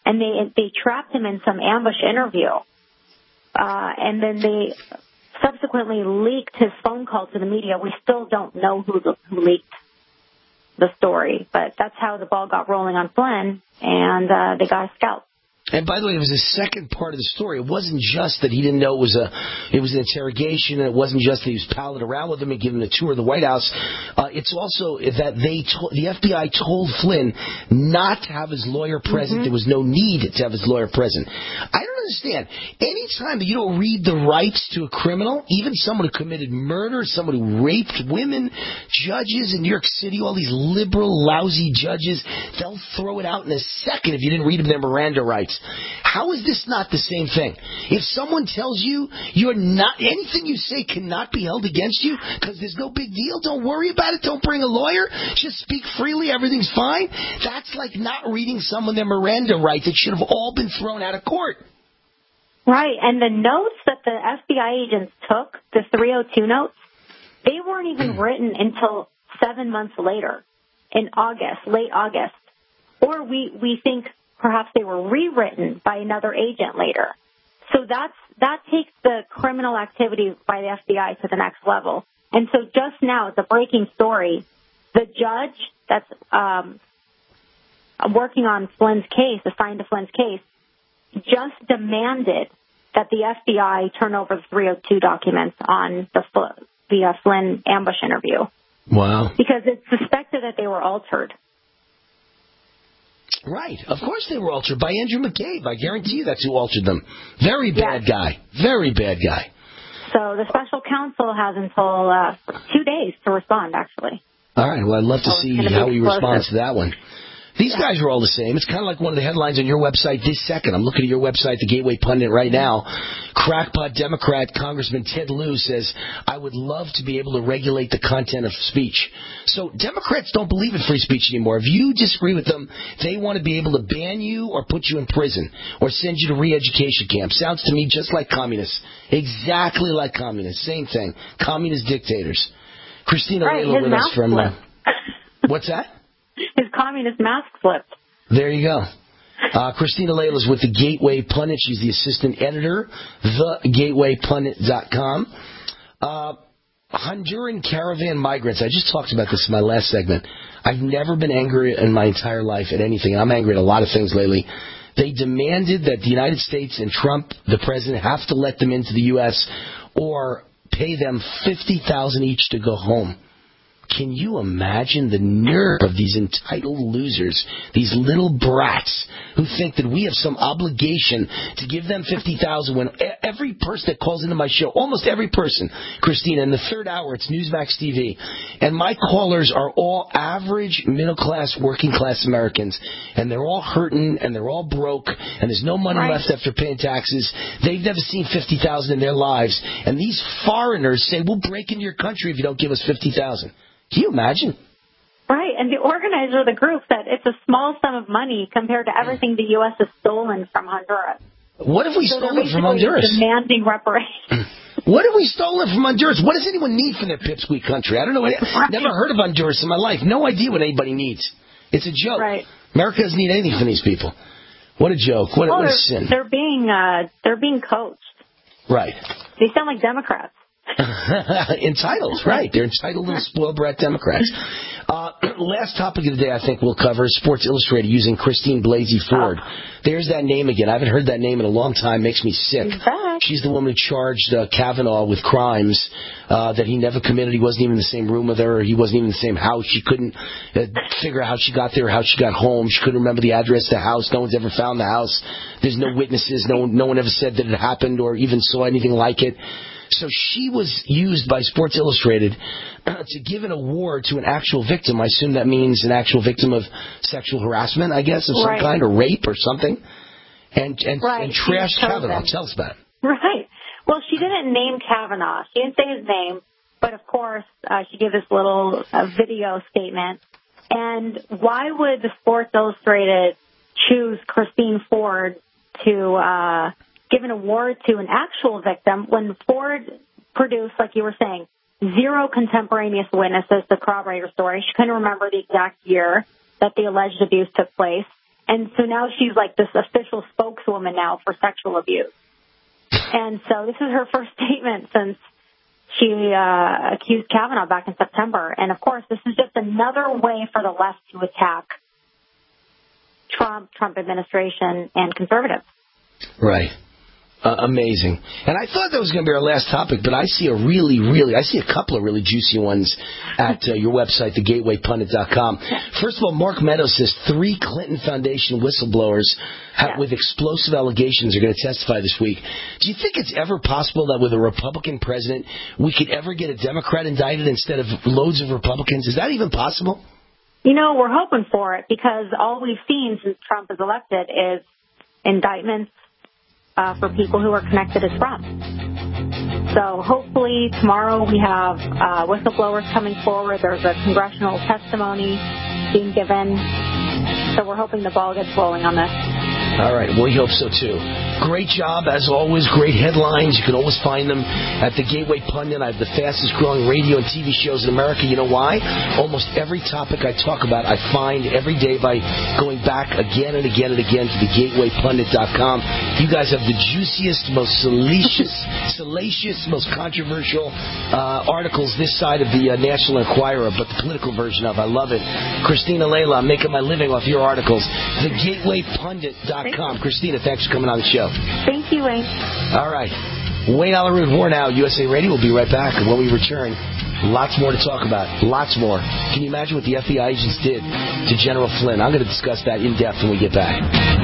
and they they trapped him in some ambush interview. Uh, and then they subsequently leaked his phone call to the media. We still don't know who, the, who leaked the story, but that's how the ball got rolling on Flynn, and uh, they got a scalp. And by the way, it was the second part of the story. It wasn't just that he didn't know it was a, it was an interrogation, and it wasn't just that he was palling around with him and giving him a tour of the White House. Uh, it's also that they, to, the F B I told Flynn not to have his lawyer present. Mm-hmm. There was no need to have his lawyer present. I don't understand. Anytime that you don't read the rights to a criminal, even someone who committed murder, someone who raped women, judges in New York City, all these liberal, lousy judges, they'll throw it out in a second if you didn't read them their Miranda rights. How is this not the same thing? If someone tells you you're not, anything you say cannot be held against you because there's no big deal, don't worry about it, don't bring a lawyer, just speak freely, everything's fine. That's like not reading someone their Miranda rights. It should have all been thrown out of court. Right, and the notes that the F B I agents took, the three oh two notes, they weren't even written until seven months later, in August, late August. Or we, we think perhaps they were rewritten by another agent later. So that's that takes the criminal activity by the F B I to the next level. And so just now, it's a breaking story. The judge that's um, working on Flynn's case, assigned to Flynn's case, just demanded that the F B I turn over the three oh two documents on the, the uh, Flynn ambush interview. Wow. Because it's suspected that they were altered. Right. Of course they were altered by Andrew McCabe. I guarantee you that's who altered them. Very bad yes. guy. Very bad guy. So the special counsel has until uh, two days to respond, actually. All right. Well, I'd love to so see how he responds to that one. These yeah. guys are all the same. It's kind of like one of the headlines on your website this second. I'm looking at your website, the Gateway Pundit, right now. Crackpot Democrat Congressman Ted Lieu says, I would love to be able to regulate the content of speech. So Democrats don't believe in free speech anymore. If you disagree with them, they want to be able to ban you or put you in prison or send you to re-education camp. Sounds to me just like communists. Exactly like communists. Same thing. Communist dictators. Christina right, Layla with us from... Uh, what's that? His communist mask slipped. There you go. Uh, Christina Layla is with the Gateway Pundit. She's the assistant editor, the gateway pundit dot com. Uh, Honduran caravan migrants. I just talked about this in my last segment. I've never been angry in my entire life at anything. I'm angry at a lot of things lately. They demanded that the United States and Trump, the president, have to let them into the U S or pay them fifty thousand dollars each to go home. Can you imagine the nerve of these entitled losers, these little brats who think that we have some obligation to give them fifty thousand dollars when every person that calls into my show, almost every person, Christina, in the third hour, it's Newsmax T V, and my callers are all average, middle-class, working-class Americans, and they're all hurting, and they're all broke, and there's no money right. left after paying taxes. They've never seen fifty thousand dollars in their lives, and these foreigners say, we'll break into your country if you don't give us fifty thousand dollars. Can you imagine? Right, and the organizer of the group said it's a small sum of money compared to everything the U S has stolen from Honduras. What have we so stolen from Honduras? Demanding reparations. What have we stolen from Honduras? What does anyone need from their pipsqueak country? I don't know. I've never heard of Honduras in my life. No idea what anybody needs. It's a joke. Right. America doesn't need anything from these people. What a joke. What, well, what a they're, sin. They're being, uh, they're being coached. Right. They sound like Democrats. Entitled, right. They're entitled little spoiled brat Democrats. Uh, last topic of the day I think we'll cover is Sports Illustrated using Christine Blasey Ford. Oh. There's that name again. I haven't heard that name in a long time. Makes me sick. She's the woman who charged uh, Kavanaugh with crimes uh, that he never committed. He wasn't even in the same room with her. He wasn't even in the same house. She couldn't uh, figure out how she got there, how she got home. She couldn't remember the address of the house. No one's ever found the house. There's no witnesses. No one, no one ever said that it happened or even saw anything like it. So she was used by Sports Illustrated uh, to give an award to an actual victim. I assume that means an actual victim of sexual harassment, I guess, of some right. kind, or rape or something. And and, right. and trashed Kavanaugh. Tell us about it. Right. Well, she didn't name Kavanaugh. She didn't say his name. But, of course, uh, she gave this little uh, video statement. And why would the Sports Illustrated choose Christine Ford to uh, give an award to an actual victim when Ford produced, like you were saying, zero contemporaneous witnesses to corroborate her story? She couldn't remember the exact year that the alleged abuse took place. And so now she's like this official spokeswoman now for sexual abuse. And so this is her first statement since she uh, accused Kavanaugh back in September. And, of course, this is just another way for the left to attack Trump, Trump administration, and conservatives. Right. Uh, amazing. And I thought that was going to be our last topic, but I see a really, really, I see a couple of really juicy ones at uh, your website, the gateway pundit dot com. First of all, Mark Meadows says three Clinton Foundation whistleblowers have, with explosive allegations are going to testify this week. Do you think it's ever possible that with a Republican president, we could ever get a Democrat indicted instead of loads of Republicans? Is that even possible? You know, we're hoping for it because all we've seen since Trump is elected is indictments Uh, for people who are connected as Trump. So hopefully tomorrow we have uh, whistleblowers coming forward. There's a congressional testimony being given. So we're hoping the ball gets rolling on this. All right. We hope so, too. Great job, as always. Great headlines. You can always find them at the Gateway Pundit. I have the fastest-growing radio and T V shows in America. You know why? Almost every topic I talk about, I find every day by going back again and again and again to the gateway pundit dot com. You guys have the juiciest, most salacious, salacious, most controversial uh, articles this side of the uh, National Enquirer, but the political version of. I love it. Christina Layla, I'm making my living off your articles. the gateway pundit dot com. Christina, thanks for coming on the show. Thank you, Wayne. All right. Wayne Allyn Root, War Now, U S A Radio. We'll be right back. And when we return, lots more to talk about. Lots more. Can you imagine what the F B I agents did to General Flynn? I'm going to discuss that in depth when we get back.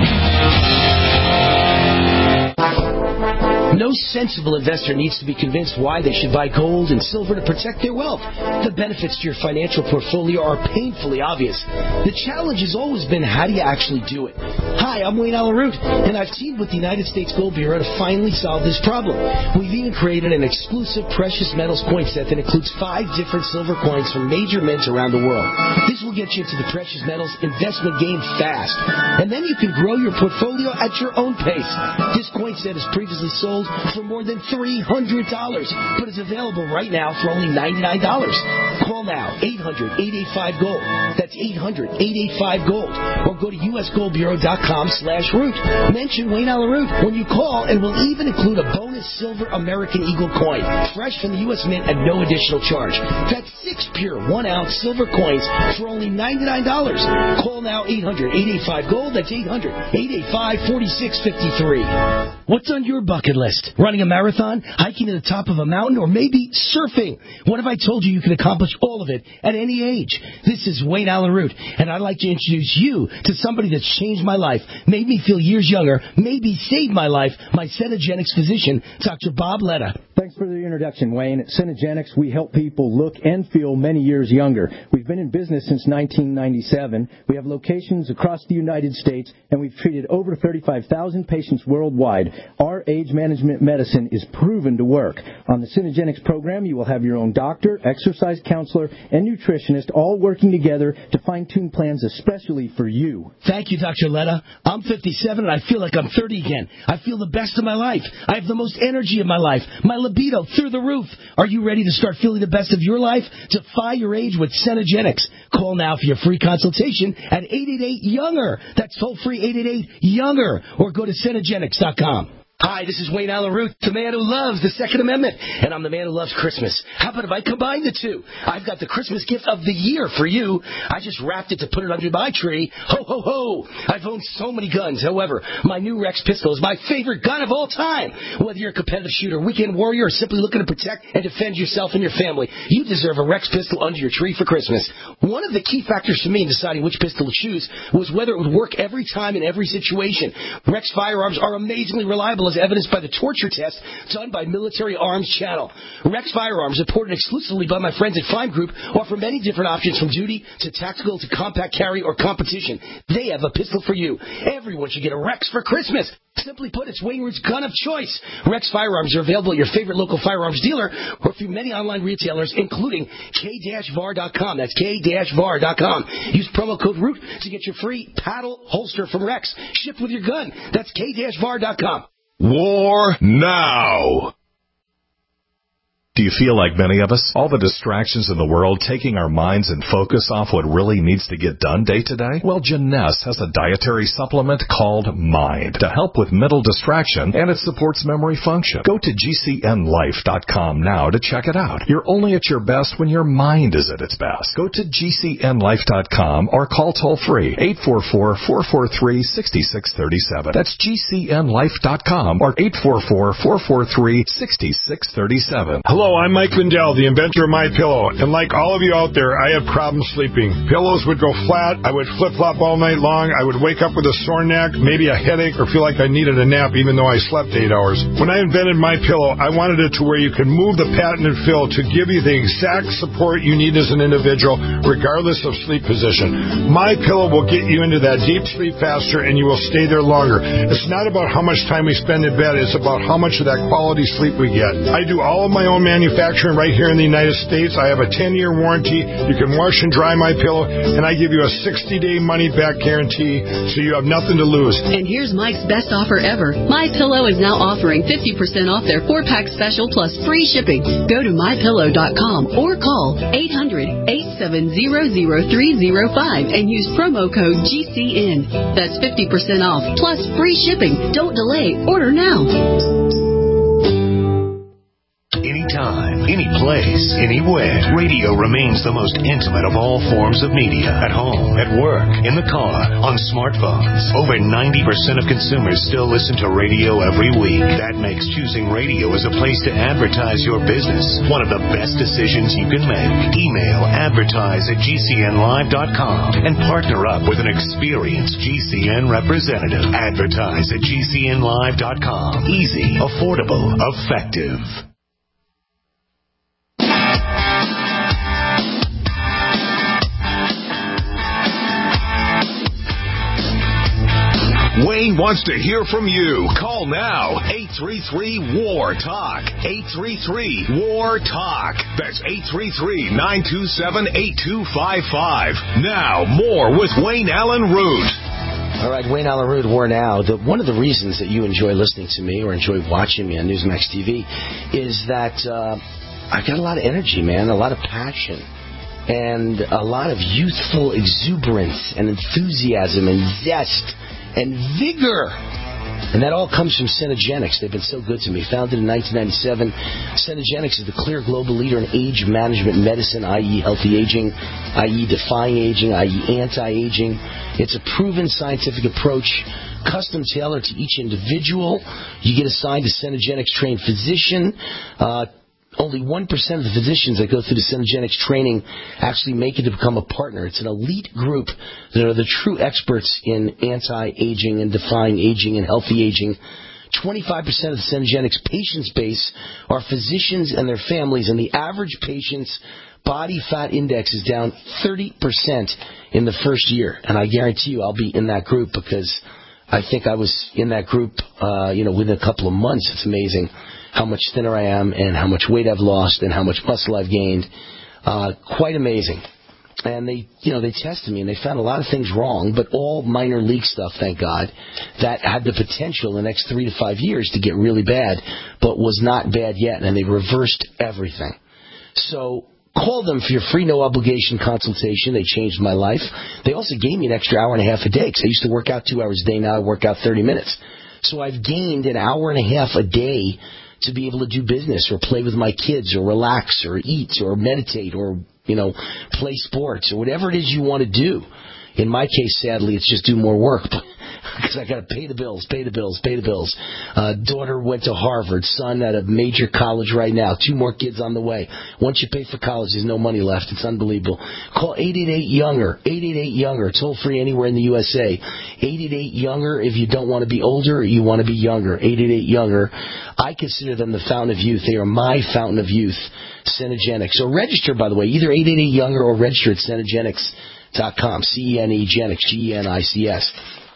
No sensible investor needs to be convinced why they should buy gold and silver to protect their wealth. The benefits to your financial portfolio are painfully obvious. The challenge has always been, how do you actually do it? Hi, I'm Wayne Allyn Root, and I've teamed with the United States Gold Bureau to finally solve this problem. We've even created an exclusive precious metals coin set that includes five different silver coins from major mints around the world. This will get you into the precious metals investment game fast, and then you can grow your portfolio at your own pace. This coin set is previously sold for more than three hundred dollars, but it's available right now for only ninety-nine dollars. Call now, eight hundred, eight eight five, GOLD. That's eight hundred, eight eight five, GOLD. Or go to U S gold bureau dot com slash root. Mention Wayne Allyn Root when you call, and we'll even include a bonus silver American Eagle coin, fresh from the U S Mint at no additional charge. That's six pure one-ounce silver coins for only ninety-nine dollars. Call now, eight hundred, eight eight five, GOLD. That's eight hundred, eight eight five, four six five three. What's on your bucket list? Running a marathon, hiking to the top of a mountain, or maybe surfing? What if I told you you could accomplish all of it at any age? This is Wayne Allyn Root, and I'd like to introduce you to somebody that's changed my life, made me feel years younger, maybe saved my life, my Cenegenics physician, Doctor Bob Letta. Thanks for the introduction, Wayne. At Cenegenics, we help people look and feel many years younger. We've been in business since nineteen ninety-seven. We have locations across the United States, and we've treated over thirty-five thousand patients worldwide. Our age management medicine is proven to work. On the Cenegenics program, you will have your own doctor, exercise counselor, and nutritionist all working together to fine-tune plans especially for you. Thank you, Doctor Letta. I'm fifty-seven, and I feel like I'm thirty again. I feel the best of my life. I have the most energy of my life. My libido through the roof. Are you ready to start feeling the best of your life? Defy your age with Cenegenics. Call now for your free consultation at eight eight eight, younger. That's toll-free eight eight eight, younger. Or go to Cenegenics dot com. Hi, this is Wayne Allyn Root, the man who loves the Second Amendment, and I'm the man who loves Christmas. How about if I combine the two? I've got the Christmas gift of the year for you. I just wrapped it to put it under my tree. Ho, ho, ho. I've owned so many guns. However, my new Rex pistol is my favorite gun of all time. Whether you're a competitive shooter, weekend warrior, or simply looking to protect and defend yourself and your family, you deserve a Rex pistol under your tree for Christmas. One of the key factors for me in deciding which pistol to choose was whether it would work every time in every situation. Rex firearms are amazingly reliable, as evidenced by the torture test done by Military Arms Channel. Rex firearms, supported exclusively by my friends at Fime Group, offer many different options from duty to tactical to compact carry or competition. They have a pistol for you. Everyone should get a Rex for Christmas. Simply put, it's Wayne Root's gun of choice. Rex firearms are available at your favorite local firearms dealer or through many online retailers, including K V A R dot com. That's K V A R dot com. Use promo code ROOT to get your free paddle holster from Rex. Shipped with your gun. That's K V A R dot com. War Now. Do you feel like many of us? All the distractions in the world taking our minds and focus off what really needs to get done day to day? Well, Jeunesse has a dietary supplement called Mind to help with mental distraction, and it supports memory function. Go to G C N life dot com now to check it out. You're only at your best when your mind is at its best. Go to G C N life dot com or call toll-free eight four four, four four three, six six three seven. That's G C N life dot com or eight four four, four four three, six six three seven. Hello, I'm Mike Lindell, the inventor of MyPillow, and like all of you out there, I have problems sleeping. Pillows would go flat, I would flip-flop all night long, I would wake up with a sore neck, maybe a headache, or feel like I needed a nap even though I slept eight hours. When I invented MyPillow, I wanted it to where you can move the patented fill to give you the exact support you need as an individual, regardless of sleep position. MyPillow will get you into that deep sleep faster, and you will stay there longer. It's not about how much time we spend in bed, it's about how much of that quality sleep we get. I do all of my own manufacturing right here in the United States. I have a ten-year warranty. You can wash and dry my pillow, and I give you a sixty-day money-back guarantee, so you have nothing to lose. And here's Mike's best offer ever. My Pillow is now offering fifty percent off their four-pack special plus free shipping. Go to my pillow dot com or call eight hundred, eight seven zero, zero three zero five and use promo code G C N. That's fifty percent off plus free shipping. Don't delay. Order now. Anytime, any place, anywhere, radio remains the most intimate of all forms of media. At home, at work, in the car, on smartphones. Over ninety percent of consumers still listen to radio every week. That makes choosing radio as a place to advertise your business one of the best decisions you can make. Email advertise at G C N live dot com and partner up with an experienced G C N representative. Advertise at G C N live dot com. Easy, affordable, effective. Wayne wants to hear from you. Call now. eight three three, W A R, TALK. eight three three, W A R, TALK. That's eight three three, nine two seven, eight two five five. Now, more with Wayne Allen Root. All right, Wayne Allen Root, W A R Now. The, one of the reasons that you enjoy listening to me or enjoy watching me on Newsmax T V is that uh, I've got a lot of energy, man, a lot of passion, and a lot of youthful exuberance and enthusiasm and zest and vigor. And that all comes from Cenegenics. They've been so good to me. Founded in nineteen ninety-seven, Cenegenics is the clear global leader in age management medicine, that is healthy aging, that is defying aging, that is anti-aging. It's a proven scientific approach, custom tailored to each individual. You get assigned a Cenegenics-trained physician. Uh, Only one percent of the physicians that go through the Cenegenics training actually make it to become a partner. It's an elite group that are the true experts in anti-aging and defying aging and healthy aging. twenty-five percent of the Cenegenics patients base are physicians and their families, and the average patient's body fat index is down thirty percent in the first year. And I guarantee you I'll be in that group because I think I was in that group uh, you know, within a couple of months. It's amazing how much thinner I am and how much weight I've lost and how much muscle I've gained. Uh, quite amazing. And they, you know, they tested me and they found a lot of things wrong, but all minor league stuff, thank God, that had the potential in the next three to five years to get really bad, but was not bad yet, and they reversed everything. So call them for your free, no-obligation consultation. They changed my life. They also gave me an extra hour and a half a day because I used to work out two hours a day. Now I work out thirty minutes. So I've gained an hour and a half a day to be able to do business or play with my kids or relax or eat or meditate or, you know, play sports or whatever it is you want to do. In my case, sadly, it's just do more work because I got to pay the bills, pay the bills, pay the bills. Uh, daughter went to Harvard, son at a major college right now, two more kids on the way. Once you pay for college, there's no money left. It's unbelievable. Call eight eight eight, younger, eight eight eight, younger, toll free anywhere in the U S A. eight eight eight, younger if you don't want to be older or you want to be younger. eight eight eight, younger. I consider them the fountain of youth. They are my fountain of youth, Cenegenics. So register, by the way, either eight eight eight, younger or register at Cenegenics dot com, C E N E, Genics, G E N I C S.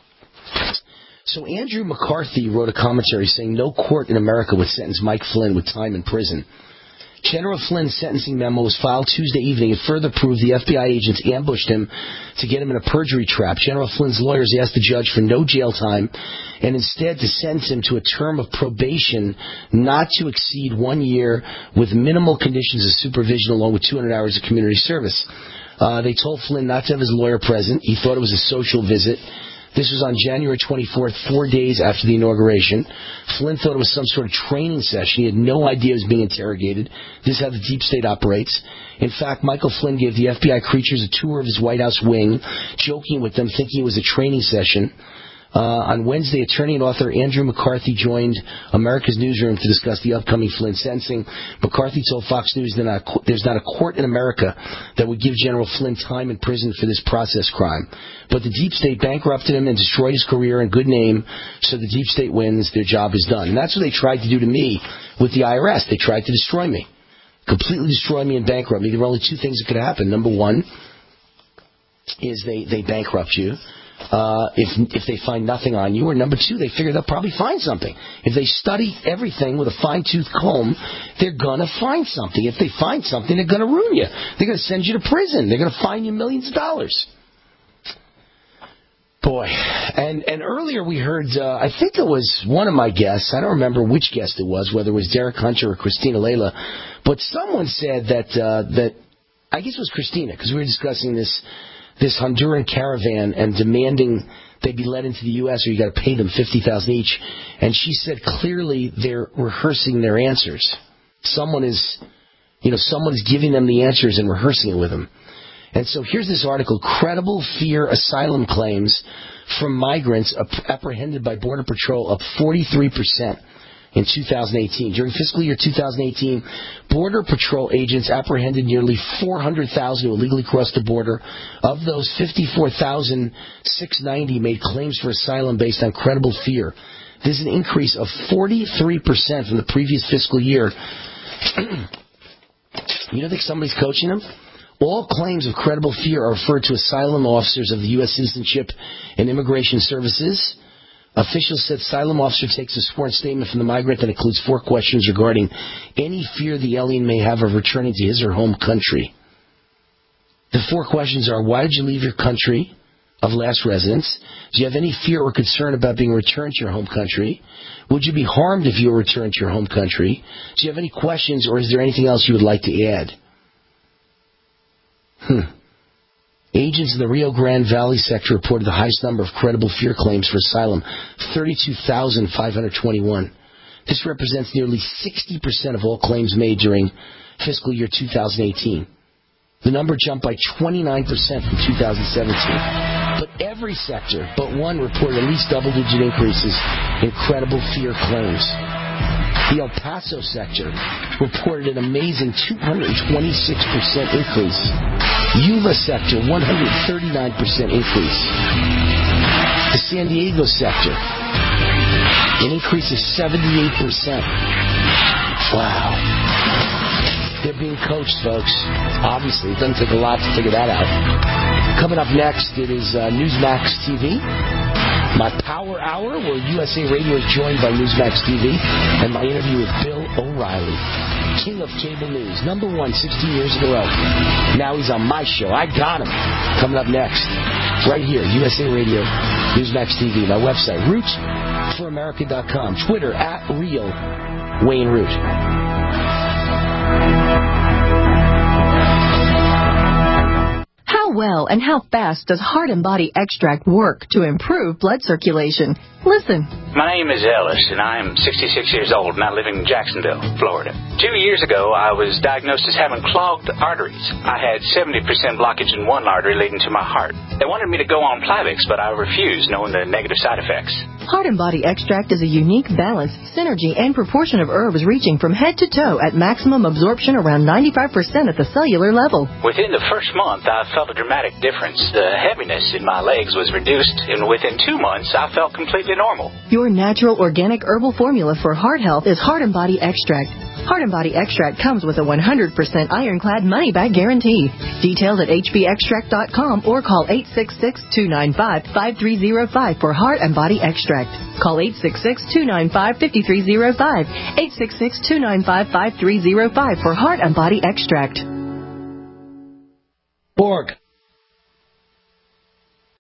So Andrew McCarthy wrote a commentary saying no court in America would sentence Mike Flynn with time in prison. General Flynn's sentencing memo was filed Tuesday evening and further proved the F B I agents ambushed him to get him in a perjury trap. General Flynn's lawyers asked the judge for no jail time and instead to sentence him to a term of probation not to exceed one year with minimal conditions of supervision along with two hundred hours of community service. Uh, they told Flynn not to have his lawyer present. He thought it was a social visit. This was on January twenty-fourth, four days after the inauguration. Flynn thought it was some sort of training session. He had no idea he was being interrogated. This is how the deep state operates. In fact, Michael Flynn gave the F B I creatures a tour of his White House wing, joking with them, thinking it was a training session. Uh, on Wednesday, attorney and author Andrew McCarthy joined America's Newsroom to discuss the upcoming Flynn sentencing. McCarthy told Fox News that not, there's not a court in America that would give General Flynn time in prison for this process crime. But the deep state bankrupted him and destroyed his career and good name, so the deep state wins, their job is done. And that's what they tried to do to me with the I R S. They tried to destroy me, completely destroy me and bankrupt me. There were only two things that could happen. Number one is they, they bankrupt you. Uh, if if they find nothing on you, or number two, they figure they'll probably find something. If they study everything with a fine-tooth comb, they're gonna find something. If they find something, they're gonna ruin you. They're gonna send you to prison. They're gonna fine you millions of dollars. Boy, and and earlier we heard, uh, I think it was one of my guests. I don't remember which guest it was, whether it was Derek Hunter or Christina Layla, but someone said that uh, that I guess it was Christina, because we were discussing this. this Honduran caravan and demanding they be led into the U S or you got to pay them fifty thousand dollars each. And she said clearly they're rehearsing their answers. Someone is, you know, someone is giving them the answers and rehearsing it with them. And so here's this article: credible fear asylum claims from migrants apprehended by Border Patrol up forty-three percent. In two thousand eighteen. During fiscal year two thousand eighteen, Border Patrol agents apprehended nearly four hundred thousand who illegally crossed the border. Of those, fifty-four thousand six hundred ninety made claims for asylum based on credible fear. This is an increase of forty-three percent from the previous fiscal year. You don't think somebody's coaching them? All claims of credible fear are referred to asylum officers of the U S Citizenship and Immigration Services. Officials said asylum officer takes a sworn statement from the migrant that includes four questions regarding any fear the alien may have of returning to his or home country. The four questions are: why did you leave your country of last residence? Do you have any fear or concern about being returned to your home country? Would you be harmed if you were returned to your home country? Do you have any questions, or is there anything else you would like to add? Hmm. Agents in the Rio Grande Valley sector reported the highest number of credible fear claims for asylum, thirty-two thousand five hundred twenty-one. This represents nearly sixty percent of all claims made during fiscal year two thousand eighteen. The number jumped by twenty-nine percent from two thousand seventeen. But every sector but one reported at least double-digit increases in credible fear claims. The El Paso sector reported an amazing two hundred twenty-six percent increase. Yuma sector, one hundred thirty-nine percent increase. The San Diego sector, an increase of seventy-eight percent. Wow. They're being coached, folks. Obviously, it doesn't take a lot to figure that out. Coming up next, it is uh, Newsmax T V. My Power Hour, where U S A Radio is joined by Newsmax T V, and my interview with Bill O'Reilly, king of cable news, number one sixteen years in a row. Now he's on my show. I got him. Coming up next, right here, U S A Radio, Newsmax T V, my website, root for america dot com, Twitter, at Real Wayne Root. How well and how fast does Heart and Body Extract work to improve blood circulation? Listen. My name is Ellis, and I am sixty-six years old, and I live in Jacksonville, Florida. Two years ago, I was diagnosed as having clogged arteries. I had seventy percent blockage in one artery leading to my heart. They wanted me to go on Plavix, but I refused, knowing the negative side effects. Heart and Body Extract is a unique balance, synergy, and proportion of herbs reaching from head to toe at maximum absorption around ninety-five percent at the cellular level. Within the first month, I felt a dramatic difference. The heaviness in my legs was reduced, and within two months, I felt completely normal. Your natural organic herbal formula for heart health is Heart and Body Extract. Heart and Body Extract comes with a one hundred percent ironclad money-back guarantee. Details at h b extract dot com or call eight six six, two nine five, five three zero five for Heart and Body Extract. Call eight six six, two nine five, five three zero five, eight six six, two nine five, five three zero five for Heart and Body Extract. Borg,